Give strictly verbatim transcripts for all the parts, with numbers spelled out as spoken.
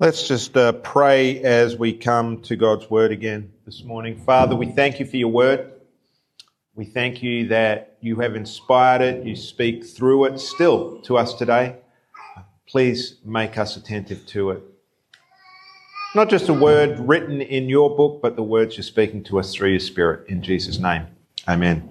Let's just uh, pray as we come to God's Word again this morning. Father, we thank you for your Word. We thank you that you have inspired it, you speak through it still to us today. Please make us attentive to it. Not just a word written in your book, but the words you're speaking to us through your Spirit. In Jesus' name, amen.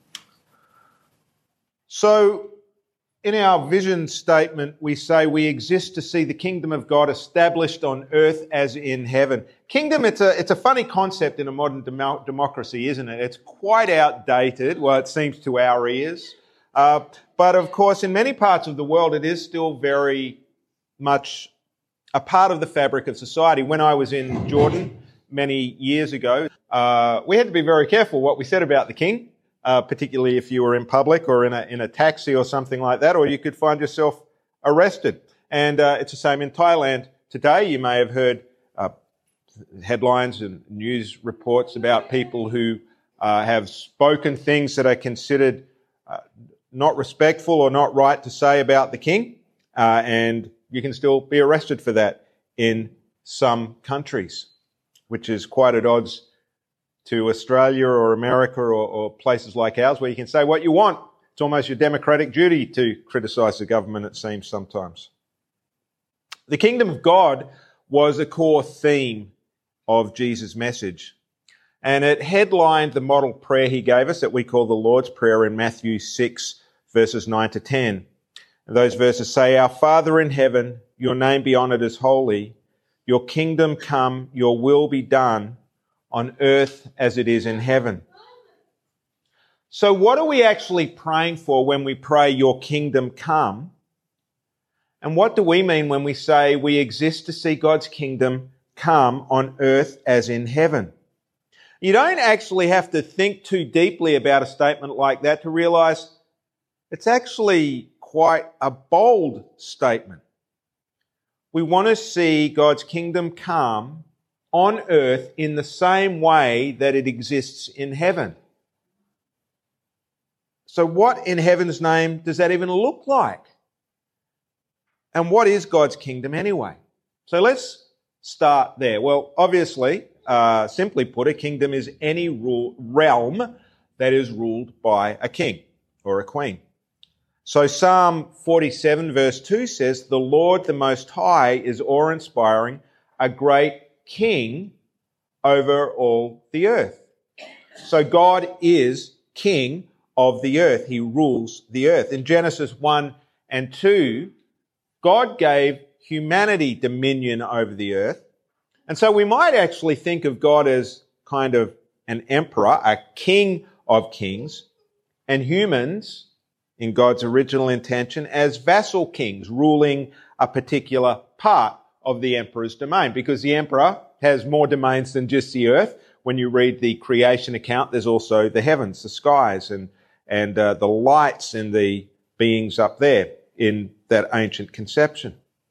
So, in our vision statement, we say we exist to see the kingdom of God established on earth as in heaven. Kingdom, it's a, it's a funny concept in a modern demo- democracy, isn't it? It's quite outdated, well, it seems to our ears. Uh, but of course, in many parts of the world, it is still very much a part of the fabric of society. When I was in Jordan many years ago, uh, we had to be very careful what we said about the king. Uh, particularly if you were in public or in a in a taxi or something like that, or you could find yourself arrested. And uh, it's the same in Thailand today. You may have heard uh, headlines and news reports about people who uh, have spoken things that are considered uh, not respectful or not right to say about the king, uh, and you can still be arrested for that in some countries, which is quite at odds to Australia or America or, or places like ours where you can say what you want. It's almost your democratic duty to criticise the government, it seems sometimes. The kingdom of God was a core theme of Jesus' message, and it headlined the model prayer he gave us that we call the Lord's Prayer in Matthew six, verses nine to ten. And those verses say, "Our Father in heaven, your name be honoured as holy, your kingdom come, your will be done, on earth as it is in heaven." So what are we actually praying for when we pray, your kingdom come? And what do we mean when we say we exist to see God's kingdom come on earth as in heaven? You don't actually have to think too deeply about a statement like that to realise it's actually quite a bold statement. We want to see God's kingdom come on earth in the same way that it exists in heaven. So what in heaven's name does that even look like? And what is God's kingdom anyway? So let's start there. Well, obviously, uh, simply put, a kingdom is any rule, realm that is ruled by a king or a queen. So Psalm forty-seven verse two says, "The Lord the Most High is awe-inspiring, a great king over all the earth." So God is king of the earth. He rules the earth. In Genesis one and two, God gave humanity dominion over the earth. And so we might actually think of God as kind of an emperor, a king of kings, and humans, in God's original intention, as vassal kings ruling a particular part of the emperor's domain, because the emperor has more domains than just the earth. When you read the creation account, there's also the heavens, the skies, and and uh, the lights and the beings up there in that ancient conception.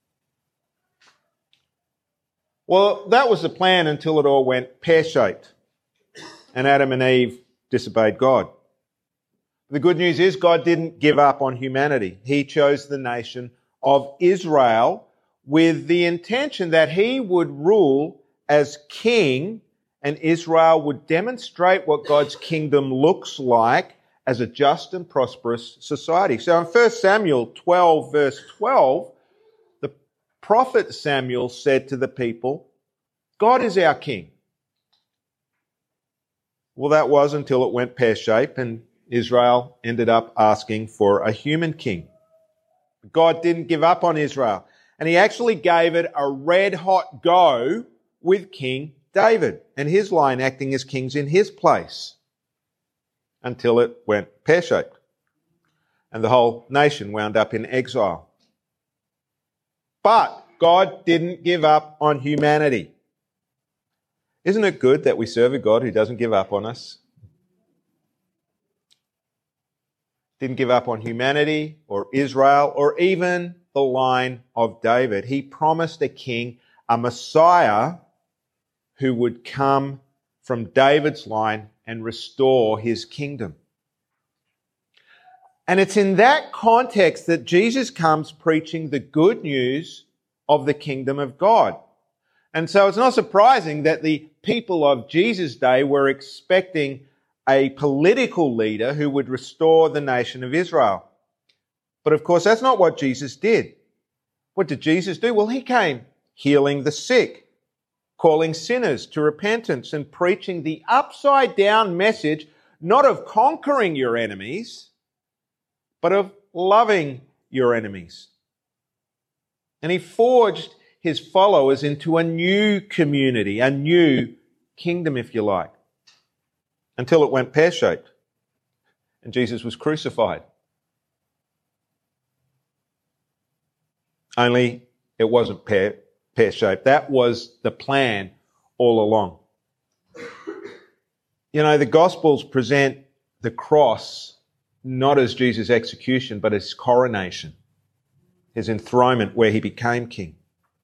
Well, that was the plan until it all went pear-shaped, and Adam and Eve disobeyed God. The good news is God didn't give up on humanity. He chose the nation of Israel with the intention that he would rule as king, and Israel would demonstrate what God's kingdom looks like as a just and prosperous society. So in First Samuel twelve, verse twelve, the prophet Samuel said to the people, "God is our king." Well, that was until it went pear-shaped and Israel ended up asking for a human king. God didn't give up on Israel. And he actually gave it a red-hot go with King David and his line acting as kings in his place until it went pear-shaped. And the whole nation wound up in exile. But God didn't give up on humanity. Isn't it good that we serve a God who doesn't give up on us? Didn't give up on humanity or Israel or even the line of David. He promised a king, a Messiah, who would come from David's line and restore his kingdom. And it's in that context that Jesus comes preaching the good news of the kingdom of God. And so it's not surprising that the people of Jesus' day were expecting a political leader who would restore the nation of Israel. But of course, that's not what Jesus did. What did Jesus do? Well, he came healing the sick, calling sinners to repentance, and preaching the upside down message, not of conquering your enemies, but of loving your enemies. And he forged his followers into a new community, a new kingdom, if you like, until it went pear-shaped and Jesus was crucified. Only it wasn't pear, pear-shaped. That was the plan all along. You know, the Gospels present the cross not as Jesus' execution, but as coronation, his enthronement where he became king.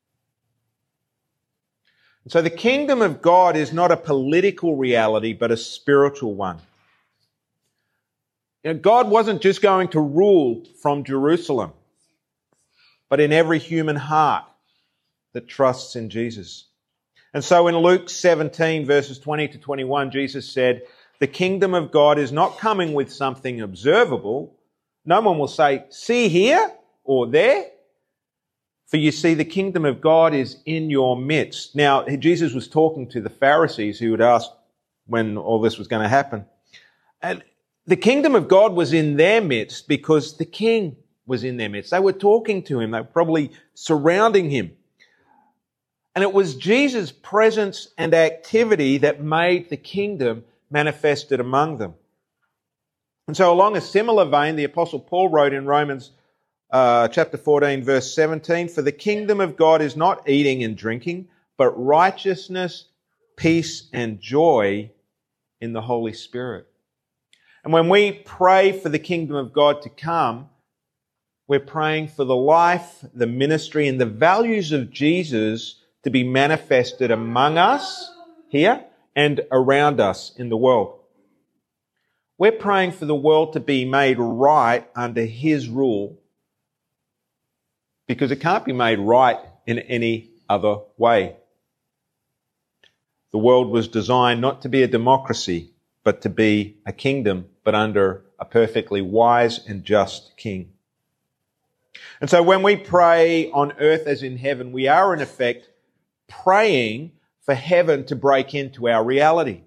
And so the kingdom of God is not a political reality, but a spiritual one. You know, God wasn't just going to rule from Jerusalem, but in every human heart that trusts in Jesus. And so in Luke seventeen, verses twenty to twenty-one, Jesus said, "The kingdom of God is not coming with something observable. No one will say, 'See here,' or 'there.' For you see, the kingdom of God is in your midst." Now, Jesus was talking to the Pharisees who had asked when all this was going to happen. And the kingdom of God was in their midst because the king was in their midst. They were talking to him. They were probably surrounding him. And it was Jesus' presence and activity that made the kingdom manifested among them. And so along a similar vein, the Apostle Paul wrote in Romans uh, chapter fourteen, verse seventeen, "For the kingdom of God is not eating and drinking, but righteousness, peace, and joy in the Holy Spirit." And when we pray for the kingdom of God to come, we're praying for the life, the ministry, and the values of Jesus to be manifested among us here and around us in the world. We're praying for the world to be made right under his rule, because it can't be made right in any other way. The world was designed not to be a democracy, but to be a kingdom, but under a perfectly wise and just king. And so when we pray on earth as in heaven, we are in effect praying for heaven to break into our reality.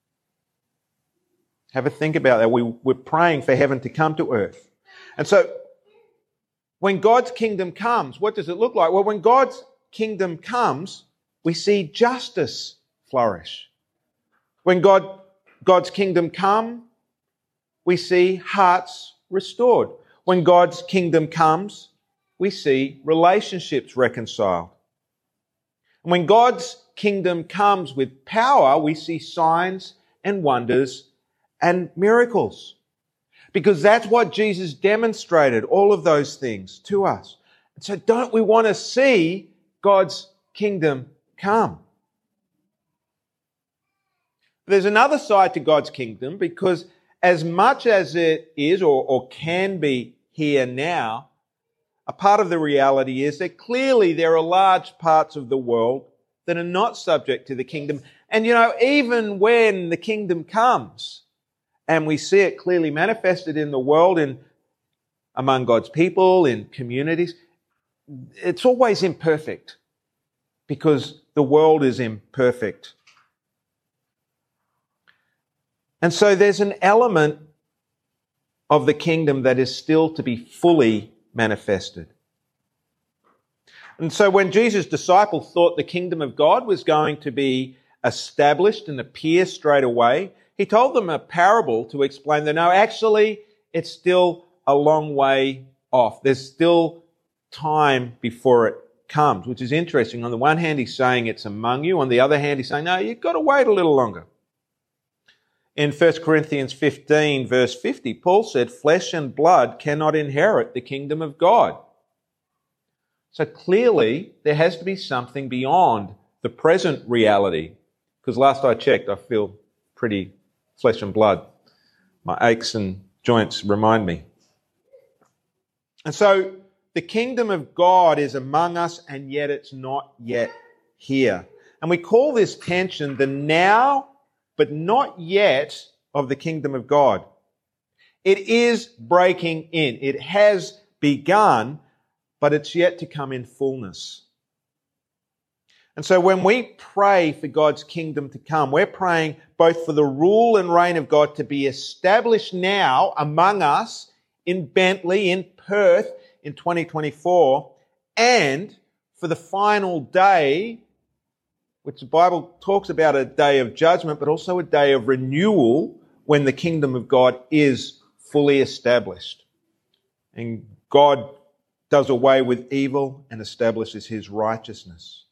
Have a think about that. We, we're praying for heaven to come to earth. And so when God's kingdom comes, what does it look like? Well, when God's kingdom comes, we see justice flourish. When God, God's kingdom comes, we see hearts restored. When God's kingdom comes, we see relationships reconciled. And when God's kingdom comes with power, we see signs and wonders and miracles. Because that's what Jesus demonstrated, all of those things to us. And so don't we want to see God's kingdom come? There's another side to God's kingdom, because as much as it is or, or can be here now, a part of the reality is that clearly there are large parts of the world that are not subject to the kingdom. And you know, even when the kingdom comes and we see it clearly manifested in the world and among God's people, in communities, it's always imperfect because the world is imperfect. And so there's an element of the kingdom that is still to be fully manifested. And so when Jesus' disciples thought the kingdom of God was going to be established and appear straight away, he told them a parable to explain that no, actually, it's still a long way off. There's still time before it comes, which is interesting. On the one hand, he's saying it's among you. On the other hand, he's saying, no, you've got to wait a little longer. In First Corinthians fifteen, verse fifty, Paul said, "Flesh and blood cannot inherit the kingdom of God." So clearly, there has to be something beyond the present reality. Because last I checked, I feel pretty flesh and blood. My aches and joints remind me. And so the kingdom of God is among us, and yet it's not yet here. And we call this tension the now but not yet of the kingdom of God. It is breaking in. It has begun, but it's yet to come in fullness. And so when we pray for God's kingdom to come, we're praying both for the rule and reign of God to be established now among us in Bentley, in Perth in twenty twenty-four, and for the final day, which the Bible talks about a day of judgment, but also a day of renewal when the kingdom of God is fully established. And God does away with evil and establishes his righteousness.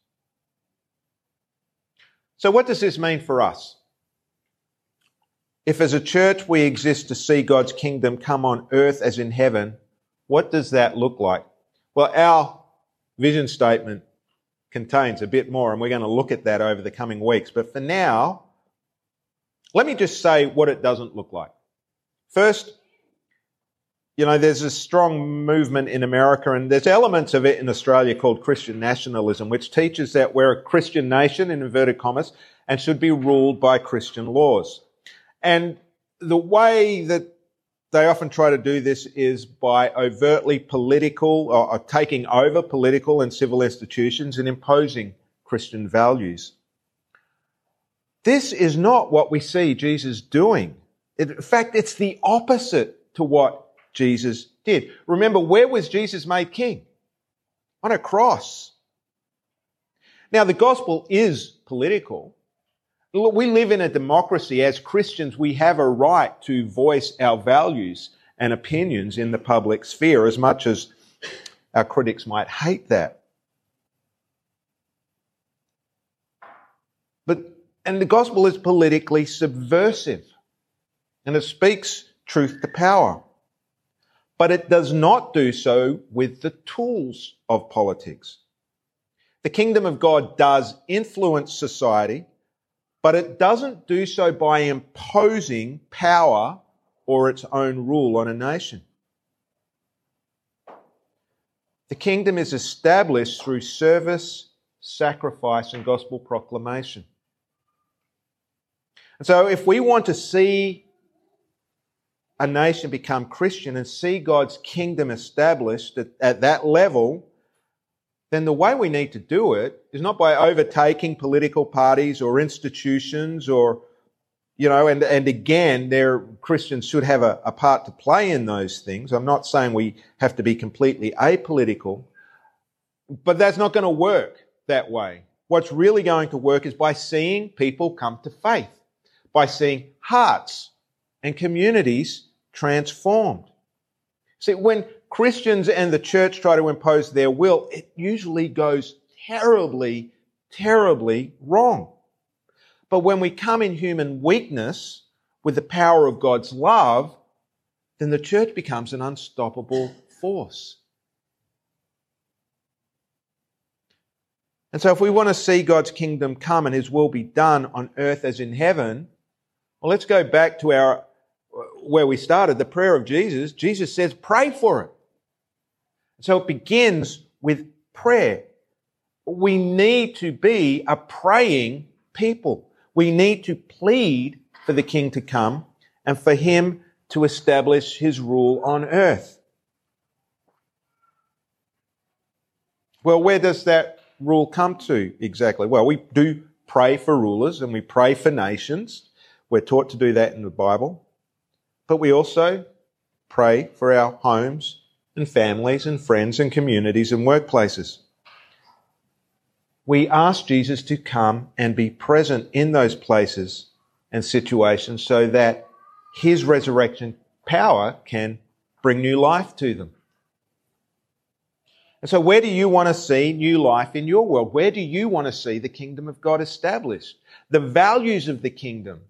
So what does this mean for us? If as a church we exist to see God's kingdom come on earth as in heaven, what does that look like? Well, our vision statement contains a bit more, and we're going to look at that over the coming weeks. But for now, let me just say what it doesn't look like. First, you know, there's a strong movement in America, and there's elements of it in Australia called Christian nationalism, which teaches that we're a Christian nation, in inverted commas, and should be ruled by Christian laws. And the way that they often try to do this is by overtly political, or, or taking over political and civil institutions and imposing Christian values. This is not what we see Jesus doing. In fact, it's the opposite to what Jesus did. Remember, where was Jesus made king? On a cross. Now, the gospel is political. We live in a democracy. As Christians, we have a right to voice our values and opinions in the public sphere, as much as our critics might hate that. But, and the gospel is politically subversive, and it speaks truth to power. But it does not do so with the tools of politics. The kingdom of God does influence society, but it doesn't do so by imposing power or its own rule on a nation. The kingdom is established through service, sacrifice, and gospel proclamation. And so if we want to see a nation become Christian and see God's kingdom established at, at that level, then the way we need to do it is not by overtaking political parties or institutions or, you know, and, and again, there Christians should have a, a part to play in those things. I'm not saying we have to be completely apolitical, but that's not going to work that way. What's really going to work is by seeing people come to faith, by seeing hearts and communities transformed. See, when Christians and the church try to impose their will, it usually goes terribly, terribly wrong. But when we come in human weakness with the power of God's love, then the church becomes an unstoppable force. And so if we want to see God's kingdom come and his will be done on earth as in heaven, well, let's go back to our where we started, the prayer of Jesus. Jesus says, pray for it. So it begins with prayer. We need to be a praying people. We need to plead for the King to come and for him to establish his rule on earth. Well, where does that rule come to exactly? Well, we do pray for rulers and we pray for nations. We're taught to do that in the Bible. But we also pray for our homes and families and friends and communities and workplaces. We ask Jesus to come and be present in those places and situations so that his resurrection power can bring new life to them. And so where do you want to see new life in your world? Where do you want to see the kingdom of God established? The values of the kingdom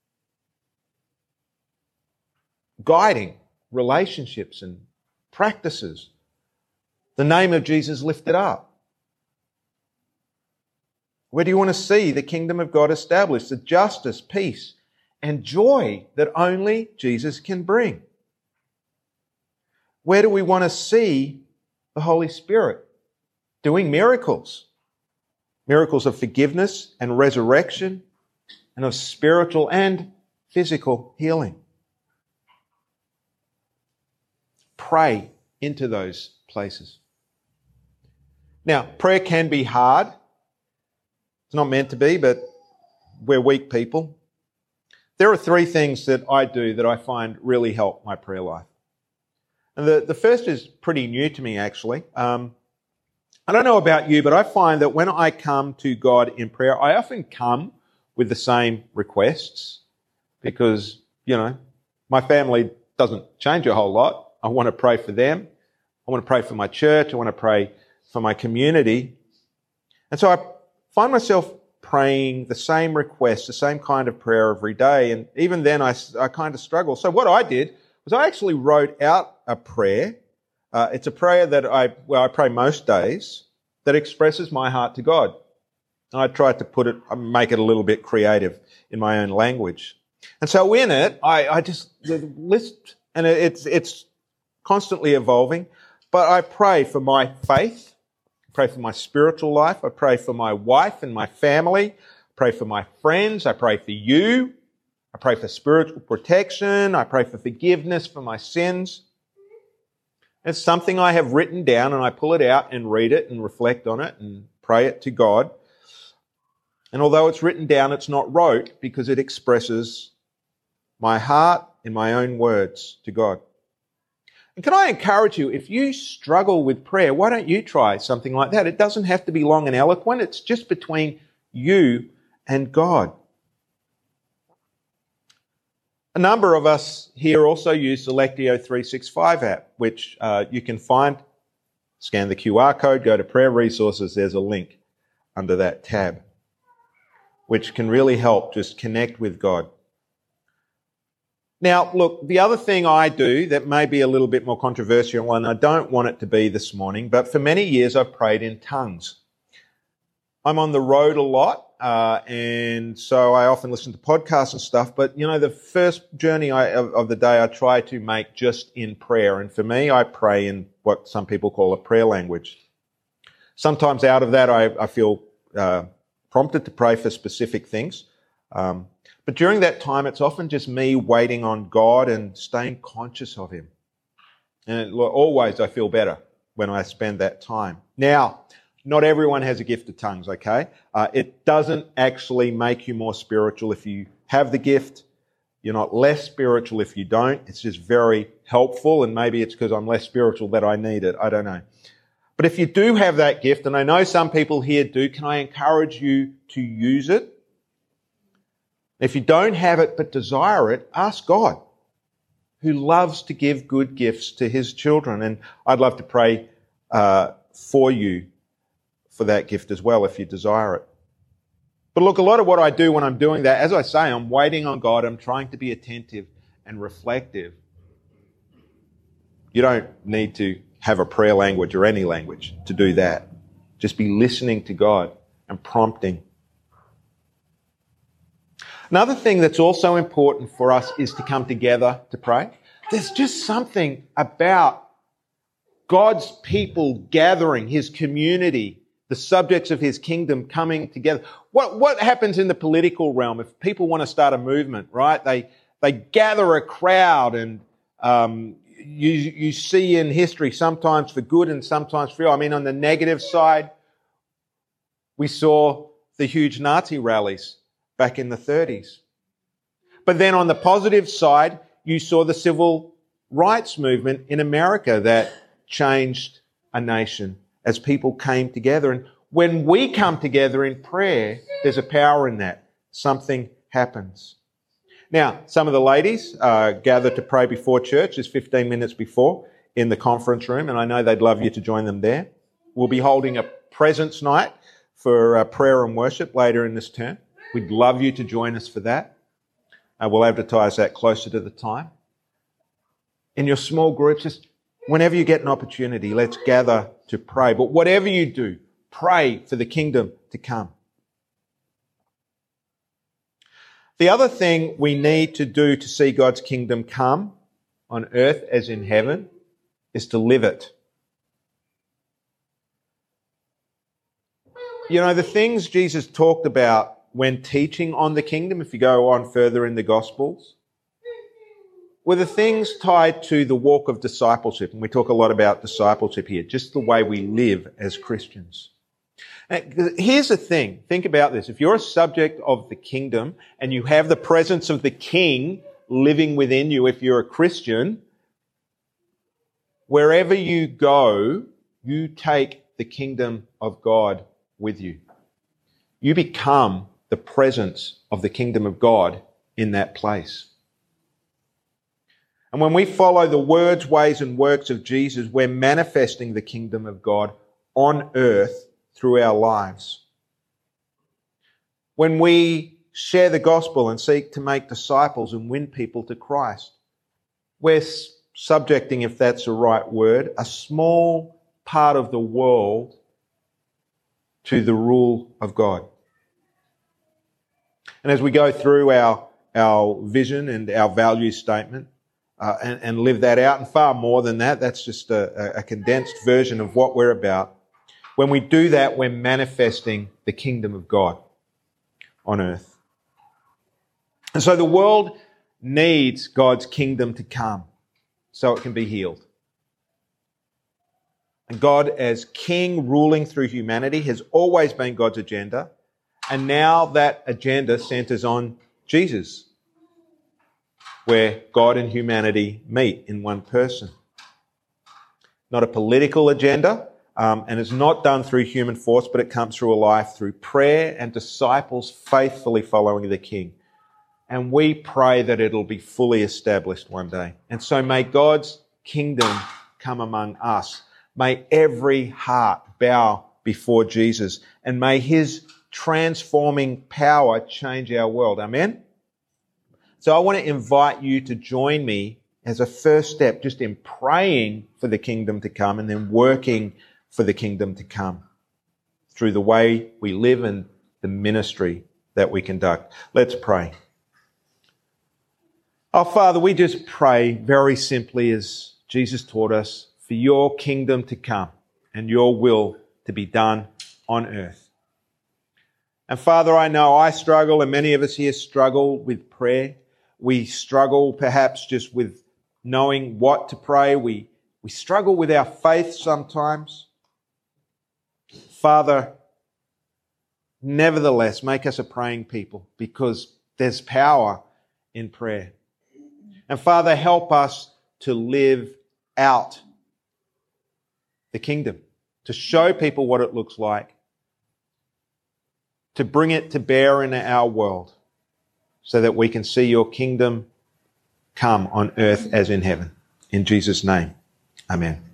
guiding relationships and practices. The name of Jesus lifted up. Where do you want to see the kingdom of God established? The justice, peace, and joy that only Jesus can bring. Where do we want to see the Holy Spirit doing miracles? Miracles of forgiveness and resurrection, and of spiritual and physical healing. Pray into those places. Now, prayer can be hard. It's not meant to be, but we're weak people. There are three things that I do that I find really help my prayer life. And the, the first is pretty new to me, actually. Um, I don't know about you, but I find that when I come to God in prayer, I often come with the same requests because, you know, my family doesn't change a whole lot. I want to pray for them. I want to pray for my church. I want to pray for my community. And so I find myself praying the same requests, the same kind of prayer every day. And even then I, I kind of struggle. So what I did was I actually wrote out a prayer. Uh, it's a prayer that I, well, I pray most days that expresses my heart to God. And I tried to put it, make it a little bit creative in my own language. And so in it, I, I just list, and it's, it's constantly evolving, but I pray for my faith, I pray for my spiritual life, I pray for my wife and my family, I pray for my friends, I pray for you, I pray for spiritual protection, I pray for forgiveness for my sins. It's something I have written down and I pull it out and read it and reflect on it and pray it to God. And although it's written down, it's not rote because it expresses my heart in my own words to God. And can I encourage you, if you struggle with prayer, why don't you try something like that? It doesn't have to be long and eloquent. It's just between you and God. A number of us here also use the Lectio three sixty-five app, which uh, you can find. Scan the Q R code, go to prayer resources. There's a link under that tab, which can really help just connect with God. Now, look, the other thing I do that may be a little bit more controversial, and I don't want it to be this morning, but for many years I've prayed in tongues. I'm on the road a lot, uh, and so I often listen to podcasts and stuff, but, you know, the first journey I, of, of the day I try to make just in prayer, and for me, I pray in what some people call a prayer language. Sometimes out of that, I, I feel uh, prompted to pray for specific things. Um, but during that time, it's often just me waiting on God and staying conscious of Him. And it, always I feel better when I spend that time. Now, not everyone has a gift of tongues, okay? Uh, it doesn't actually make you more spiritual if you have the gift. You're not less spiritual if you don't. It's just very helpful, and maybe it's because I'm less spiritual that I need it. I don't know. But if you do have that gift, and I know some people here do, can I encourage you to use it? If you don't have it but desire it, ask God, who loves to give good gifts to His children. And I'd love to pray uh, for you for that gift as well if you desire it. But look, a lot of what I do when I'm doing that, as I say, I'm waiting on God. I'm trying to be attentive and reflective. You don't need to have a prayer language or any language to do that. Just be listening to God and prompting. Another thing that's also important for us is to come together to pray. There's just something about God's people gathering, His community, the subjects of His kingdom coming together. What, what happens in the political realm if people want to start a movement, right? They, they gather a crowd, and um, you, you see in history sometimes for good and sometimes for ill. I mean, on the negative side, we saw the huge Nazi rallies back in the thirties. But then on the positive side, you saw the civil rights movement in America that changed a nation as people came together. And when we come together in prayer, there's a power in that. Something happens. Now, some of the ladies uh, gather to pray before church, just fifteen minutes before, in the conference room, and I know they'd love you to join them there. We'll be holding a presence night for uh, prayer and worship later in this term. We'd love you to join us for that. Uh, we'll advertise that closer to the time. In your small groups, just whenever you get an opportunity, let's gather to pray. But whatever you do, pray for the kingdom to come. The other thing we need to do to see God's kingdom come on earth as in heaven is to live it. You know, the things Jesus talked about when teaching on the kingdom, if you go on further in the Gospels, were the things tied to the walk of discipleship. And we talk a lot about discipleship here, just the way we live as Christians. And here's the thing. Think about this. If you're a subject of the kingdom and you have the presence of the King living within you, if you're a Christian, wherever you go, you take the kingdom of God with you. You become the presence of the kingdom of God in that place. And when we follow the words, ways and works of Jesus, we're manifesting the kingdom of God on earth through our lives. When we share the gospel and seek to make disciples and win people to Christ, we're subjecting, if that's the right word, a small part of the world to the rule of God. And as we go through our, our vision and our value statement, Uh, and, and live that out, and far more than that. That's just a, a condensed version of what we're about. When we do that, we're manifesting the kingdom of God on earth. And so the world needs God's kingdom to come so it can be healed. And God as King ruling through humanity has always been God's agenda. And now that agenda centers on Jesus, where God and humanity meet in one person. Not a political agenda, um, and it's not done through human force, but it comes through a life through prayer and disciples faithfully following the King. And we pray that it'll be fully established one day. And so may God's kingdom come among us. May every heart bow before Jesus, and may his transforming power change our world. Amen? So I want to invite you to join me as a first step just in praying for the kingdom to come and then working for the kingdom to come through the way we live and the ministry that we conduct. Let's pray. Oh, Father, we just pray very simply as Jesus taught us for your kingdom to come and your will to be done on earth. And Father, I know I struggle and many of us here struggle with prayer. We struggle perhaps just with knowing what to pray. We, we struggle with our faith sometimes. Father, nevertheless, make us a praying people because there's power in prayer. And Father, help us to live out the kingdom, to show people what it looks like, to bring it to bear in our world, so that we can see your kingdom come on earth as in heaven. In Jesus' name, amen.